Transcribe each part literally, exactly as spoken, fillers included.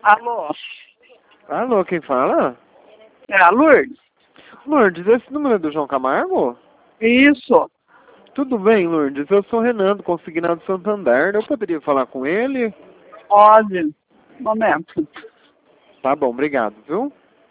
Alô? Alô, quem fala? É a Lourdes? Lourdes, esse número é do João Camargo? Isso. Tudo bem, Lourdes? Eu sou o Renan, do Consignado Santander. Eu poderia falar com ele? Pode. Momento. Tá bom, obrigado, viu?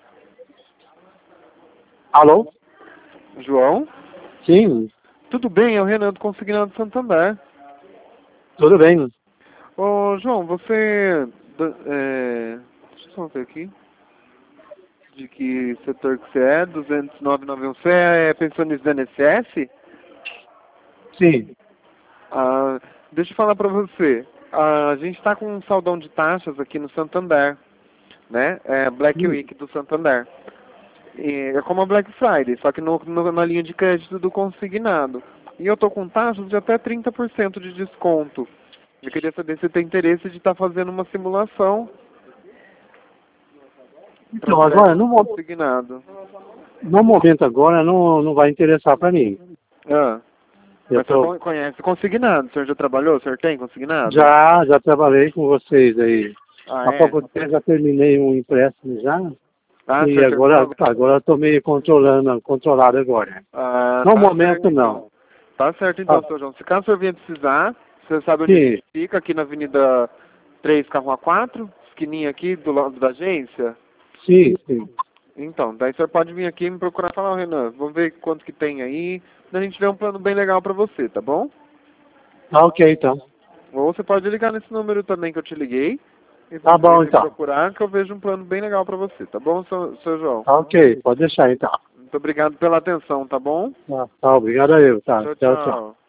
Alô? João? Sim, Tudo bem? É o Renan do Consignado Santander. tudo bem. Ô, João, você... da- É... Deixa eu só ver aqui. De que setor que você é? duzentos e nove noventa e um. Você é pensionista do I N S S? Sim, Ah, deixa eu falar pra você. Ah, a gente está com um saldão de taxas aqui no Santander, né? É Black Hum. Week do Santander. E é como a Black Friday, só que no, no- na linha de crédito do consignado. E eu tô com taxas de até trinta por cento de desconto. Eu queria saber se tem interesse de estar fazendo uma simulação então pra agora, crédito no, mo- consignado. no momento agora, não, não vai interessar para mim. Ah, Eu mas o senhor tô, con- conhece consignado? O senhor já trabalhou? O senhor tem consignado? já, já trabalhei com vocês aí. Ah, Há é? pouco tempo já terminei um empréstimo já. Ah, o E senhor agora, terminou? agora eu tô meio controlando, controlado agora. Ah, No tá momento certo, não. então. Tá certo então, Ah, seu João. Se caso o senhor vier precisar, você sabe onde a sim, gente fica, aqui na Avenida três, Carro A quatro, esquininha aqui do lado da agência. sim, sim. Então, daí o senhor pode vir aqui e me procurar e falar, "Ô, Renan, vamos ver quanto que tem aí, daí a gente vê um plano bem legal pra você, tá bom? Tá ok, então. Ou você pode ligar nesse número também que eu te liguei, e Tá você bom, me então. procurar que eu vejo um plano bem legal pra você, tá bom, seu, seu João? Tá ok, pode deixar então. Muito obrigado pela atenção, tá bom? Tá, tá, obrigado a eu, tá. Tchau, Tchau, tchau. tchau.